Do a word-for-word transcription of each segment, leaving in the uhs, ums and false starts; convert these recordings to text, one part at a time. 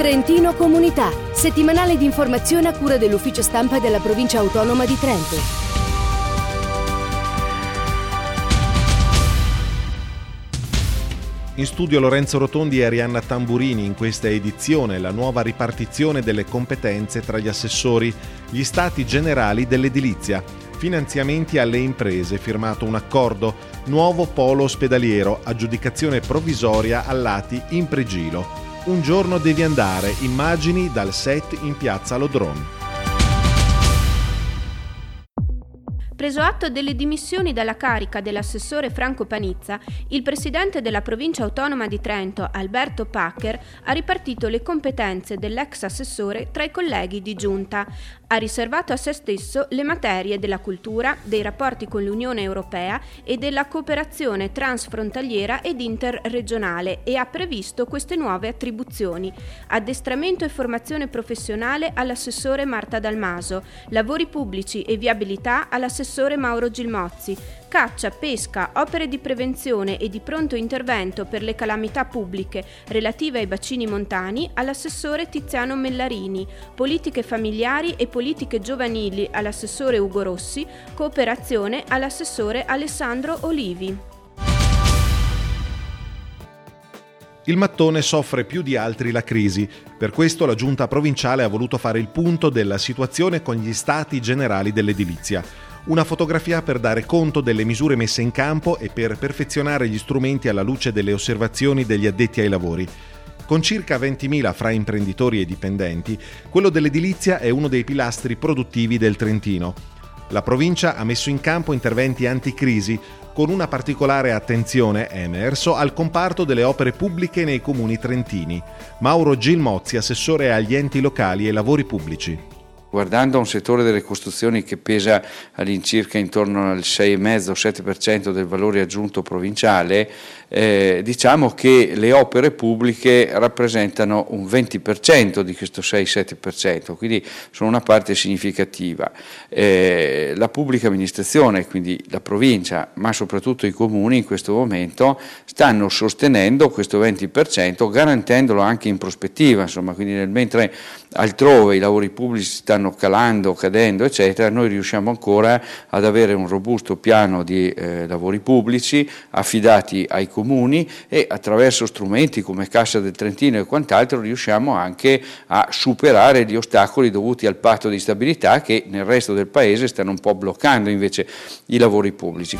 Trentino Comunità, settimanale di informazione a cura dell'Ufficio Stampa della Provincia Autonoma di Trento. In studio Lorenzo Rotondi e Arianna Tamburini. In questa edizione la nuova ripartizione delle competenze tra gli assessori, gli stati generali dell'edilizia, finanziamenti alle imprese, firmato un accordo, nuovo polo ospedaliero, aggiudicazione provvisoria a Lati in Pregilo. Un giorno devi andare, immagini dal set in piazza Lodron. Preso atto delle dimissioni dalla carica dell'assessore Franco Panizza, il presidente della provincia autonoma di Trento, Alberto Packer, ha ripartito le competenze dell'ex assessore tra i colleghi di giunta. Ha riservato a se stesso le materie della cultura, dei rapporti con l'Unione Europea e della cooperazione transfrontaliera ed interregionale e ha previsto queste nuove attribuzioni: addestramento e formazione professionale all'assessore Marta Dalmaso, lavori pubblici e viabilità all'assessore Mauro Gilmozzi, caccia, pesca, opere di prevenzione e di pronto intervento per le calamità pubbliche relative ai bacini montani all'assessore Tiziano Mellarini, politiche familiari e politiche giovanili all'assessore Ugo Rossi, cooperazione all'assessore Alessandro Olivi. Il mattone soffre più di altri la crisi. Per questo la Giunta provinciale ha voluto fare il punto della situazione con gli stati generali dell'edilizia. Una fotografia per dare conto delle misure messe in campo e per perfezionare gli strumenti alla luce delle osservazioni degli addetti ai lavori. Con circa ventimila fra imprenditori e dipendenti, quello dell'edilizia è uno dei pilastri produttivi del Trentino. La provincia ha messo in campo interventi anticrisi, con una particolare attenzione, è emerso, al comparto delle opere pubbliche nei comuni trentini. Mauro Gilmozzi, assessore agli enti locali e lavori pubblici. Guardando a un settore delle costruzioni che pesa all'incirca intorno al sei virgola cinque sette per cento del valore aggiunto provinciale, eh, diciamo che le opere pubbliche rappresentano un venti per cento di questo sei sette per cento, quindi sono una parte significativa. Eh, la pubblica amministrazione, quindi la provincia, ma soprattutto i comuni in questo momento, stanno sostenendo questo venti per cento, garantendolo anche in prospettiva, insomma, quindi nel mentre altrove i lavori pubblici stanno calando, cadendo, eccetera, noi riusciamo ancora ad avere un robusto piano di eh, lavori pubblici affidati ai comuni e attraverso strumenti come Cassa del Trentino e quant'altro riusciamo anche a superare gli ostacoli dovuti al patto di stabilità che nel resto del paese stanno un po' bloccando invece i lavori pubblici.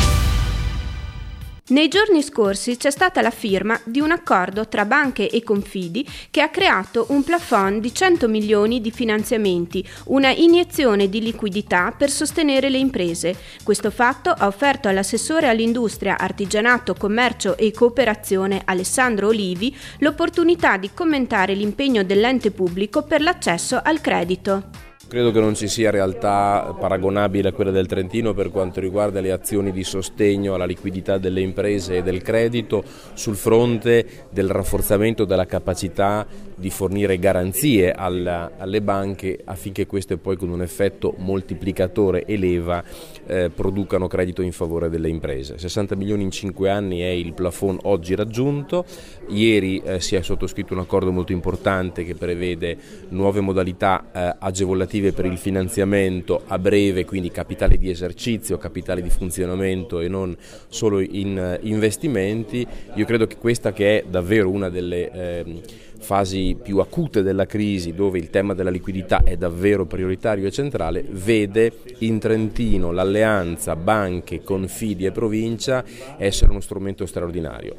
Nei giorni scorsi c'è stata la firma di un accordo tra banche e confidi che ha creato un plafond di cento milioni di finanziamenti, una iniezione di liquidità per sostenere le imprese. Questo fatto ha offerto all'assessore all'industria, artigianato, commercio e cooperazione Alessandro Olivi l'opportunità di commentare l'impegno dell'ente pubblico per l'accesso al credito. Credo che non ci sia realtà paragonabile a quella del Trentino per quanto riguarda le azioni di sostegno alla liquidità delle imprese e del credito sul fronte del rafforzamento della capacità di fornire garanzie alla, alle banche affinché queste poi con un effetto moltiplicatore e leva eh, producano credito in favore delle imprese. sessanta milioni in cinque anni è il plafond oggi raggiunto. Ieri eh, si è sottoscritto un accordo molto importante che prevede nuove modalità eh, agevolative per il finanziamento a breve, quindi capitale di esercizio, capitale di funzionamento e non solo in investimenti. Io credo che questa, che è davvero una delle eh, fasi più acute della crisi, dove il tema della liquidità è davvero prioritario e centrale, vede in Trentino l'alleanza banche, confidi e provincia essere uno strumento straordinario.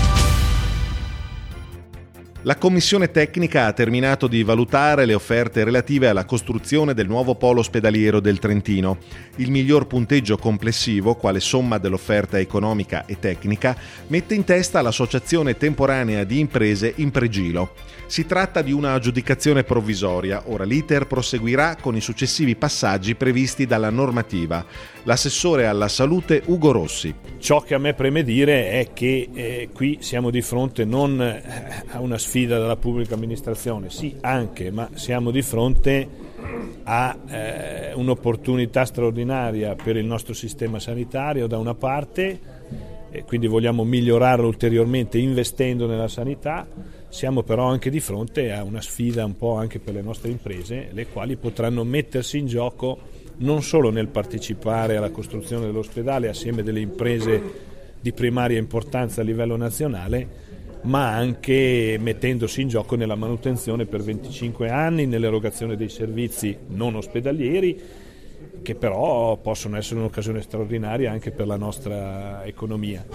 La commissione tecnica ha terminato di valutare le offerte relative alla costruzione del nuovo polo ospedaliero del Trentino. Il miglior punteggio complessivo, quale somma dell'offerta economica e tecnica, mette in testa l'Associazione Temporanea di Imprese in Pregilo. Si tratta di una aggiudicazione provvisoria, ora l'iter proseguirà con i successivi passaggi previsti dalla normativa. L'assessore alla salute Ugo Rossi. Ciò che a me preme dire è che eh, qui siamo di fronte non a una sfida della pubblica amministrazione, sì anche, ma siamo di fronte a eh, un'opportunità straordinaria per il nostro sistema sanitario da una parte e quindi vogliamo migliorarlo ulteriormente investendo nella sanità. Siamo però anche di fronte a una sfida un po' anche per le nostre imprese, le quali potranno mettersi in gioco non solo nel partecipare alla costruzione dell'ospedale assieme delle imprese di primaria importanza a livello nazionale, ma anche mettendosi in gioco nella manutenzione per venticinque anni, nell'erogazione dei servizi non ospedalieri, che però possono essere un'occasione straordinaria anche per la nostra economia.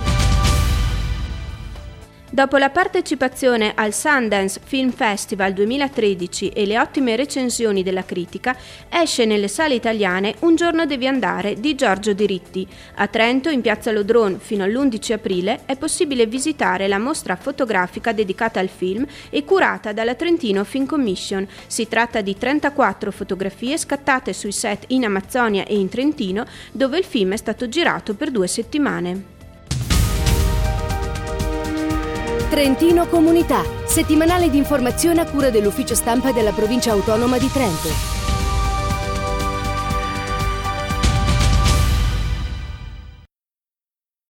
Dopo la partecipazione al Sundance Film Festival duemilatredici e le ottime recensioni della critica, esce nelle sale italiane Un giorno devi andare di Giorgio Diritti. A Trento, in piazza Lodron, fino all'undici aprile, è possibile visitare la mostra fotografica dedicata al film e curata dalla Trentino Film Commission. Si tratta di trentaquattro fotografie scattate sui set in Amazzonia e in Trentino, dove il film è stato girato per due settimane. Trentino Comunità, settimanale di informazione a cura dell'Ufficio Stampa della Provincia Autonoma di Trento.